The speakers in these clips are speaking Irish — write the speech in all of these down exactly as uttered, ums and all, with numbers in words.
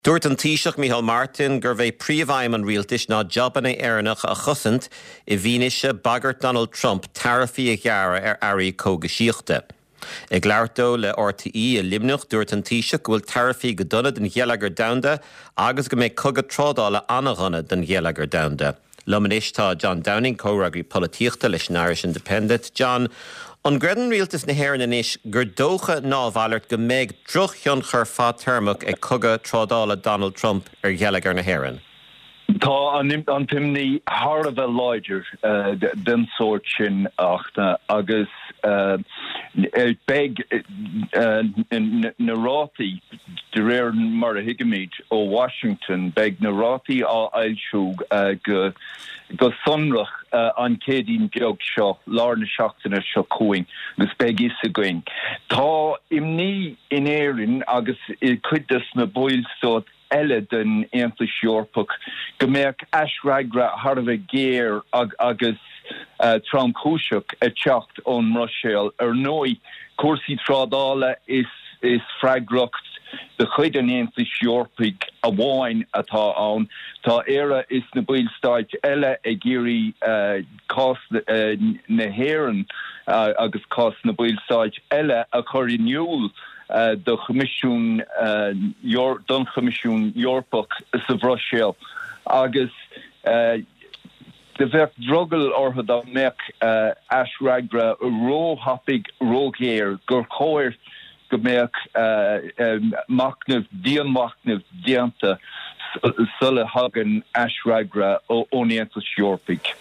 Dúirt an Taoiseach Micheál Martin gur bheith príomhfheidhm an rialtais ná jobanna éireannach a chosint i bhíonise bagart Donald Trump tarifaí a gheara ar airí cógasíochta. Ag leabhartó le R T E a limneach dúirt an Taoiseach go bhfuil tarifaí go dona den ghealagar domhanda agus go mbeidh cogadh trádála annachana den ghealagar domhanda. Lomanis tá John Downing córagraí políochta leis an Irish Independent. John, an gredan rialtas na hÉireann inis gur dócha nábhailart go mbeidh drochionn chur fad termach ag cogadh trádála Donald Trump ar ghealagar na hÉireann. Tá an timní Har bheith leidir den sort sin achta agus beg na rátaí de réir mar a hiigeméid ó Washington beg na rátaí á ailsiúg go go sonrach an cédín beag seo lár na seachtainna seo cuaing gus beg is a going. Tá imní in éireann agus i cuidas na bóilstód eile den Aontas Eorpach go mbeadh eisreagra har bheith géir ag, agus uh, Trump Cúiseach a teacht ón Roiséal ar nói cuasaí trádála is is freigracht de chuid an Aontas Eorpach a bháin atá ann. Tá éire is na bhfuilstáid eile ag géirí uh, cás uh, na hÉireann uh, agus cás na bhfuilstáid eile a chur inniuúil Uh, de comisiún uh, don comisiún Eorpach sa Bhroiséal agus uh, de bheith drogel ortha dá meic uh, eisreagra róthapig rógéir gur chóir go mbeadh uh, um, macnamh díonmacnamh díanta sulla hagan eisreagra ó Aontas Eorpach.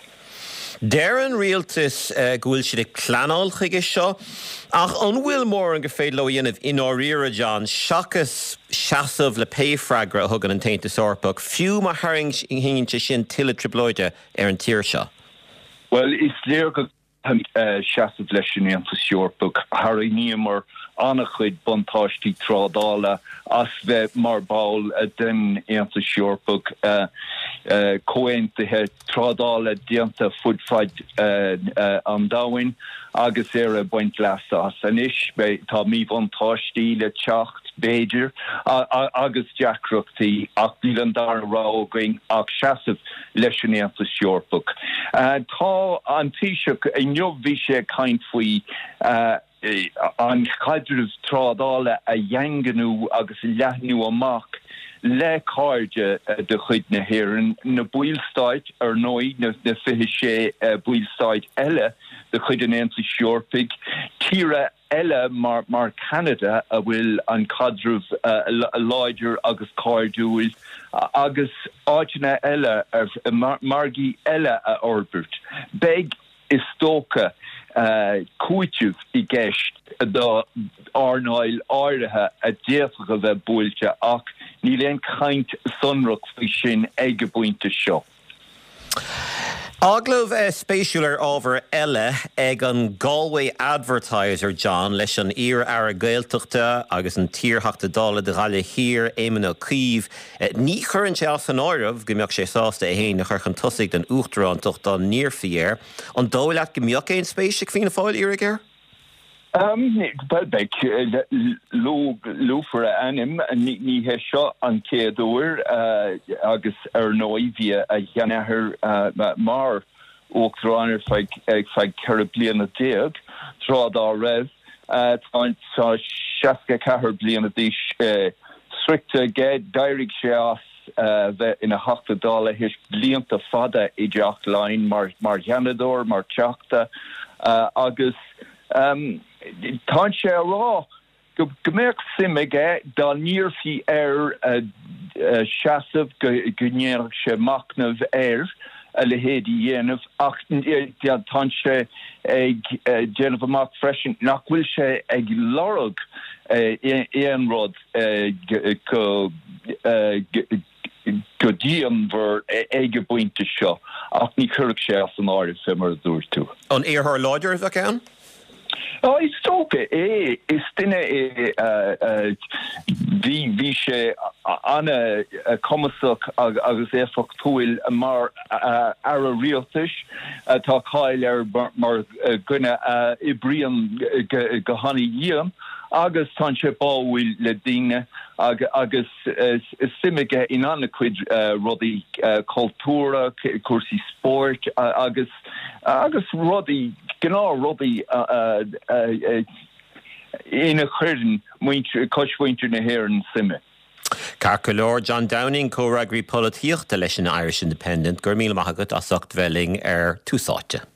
Deran rialtas uh, gohfuil siad ag clanál chuige seo, ach an bhfuil mór an go féad le dhéanamh in áíire John, seachas seasamh le péifreagra a thugann an Taontas Eorpach, fiú mar haing hinginte sin tuile triploide ar an tír seo. Well, is léir go uh, seasamh leis an Aontas Eorpach, har a níomar annach chuid buntáistí trádála as bheith mar báil uh, den Aontas Eorpach uh, uh, cointathe trádála dianta fudfaid uh, uh, an dáhain agus ar a baint lasas an isis tá mí buntáistí le teacht Beidir uh, uh, agus deacrachtaí ach bhí an dar rá going ach seasamh leis an Aontas Eorpach. Uh, tá an Taoiseach a neamhbhí sé caint faoi uh, an chaidirh trádála a dhéanganú agus leathnú amach le cáirde de chuid na hÉireann na bhfuilstáid ar nói na fiche sé bhfuilstáid eile de chuid an Aontas Eorpach tíre eile mar mar Canada a bhfuil an cadrih uh, a láidir agus cáirdúil uh, agus áitina eile ar mar, margaí eile a orbert. Beg is tóca Uh, cuaitiúh i gceist do árnáil áirithe a déafach a bheith buailte ach ní leon caint sonrach faoi sin ag go buinte seo. Aglah uh, spéisiúlar ábhar eile ag an Galway Advertiser John leis an ír ar Gaeltachta agus an tíorthachta dála de ghaile hir éimeann ó Cíomh. Uh, ní churann sé as an áireamh go mbeadh sé sásta a héin nach chuir an tosaigh den uachtarántacht don níorfiíar. An dóileat go mbeadh éon spéisiach fína fáil íar air? Um, well, bec, lo, lo for anim, ni, ni he seo an céadúir, uh, agus ar nói via a dhéanahar uh, mar óchtránar feig, feig ceir bliana déag, trád á raibh, uh, tá seaca cehar bliana dís, uh, stricta ged, dairig sé as, uh, in a hachta dála his blianta fada i deach lein, mar, mar dhéanadór, mar teachta, uh, agus, um, tá sé rá go mbeadh simige dá níorfií ar seasamh go gnéarach sé macnamh air a le héadí dhéanamh ach tá sé ag déanamh amach freisin nach bhfuil sé ag lorg éon rud go go díon bhar ag buinte seo ach ní chuirh sé as an áireamh sé mar dúir tú. An éarthar láidir a ceann? Oh, is tóca é is duine é bhí bhí sé anna cumasach agus éfach túil mar ar a rialtais tá cáil ar mar gine i bríon go hána díon agus tá sé báhfuil le daine ag, agus uh, simige in anna cuid uh, rudi uh, cultúra, cuasaí sport, uh, agus uh, agus rudi gná rudi uh, uh, uh, ina chuireann coshaointear na hÉireann sime. Carcolor John Downing córagri políochta leis an Irish Independent gur míle maithagad as ocht bheling ar túsáte.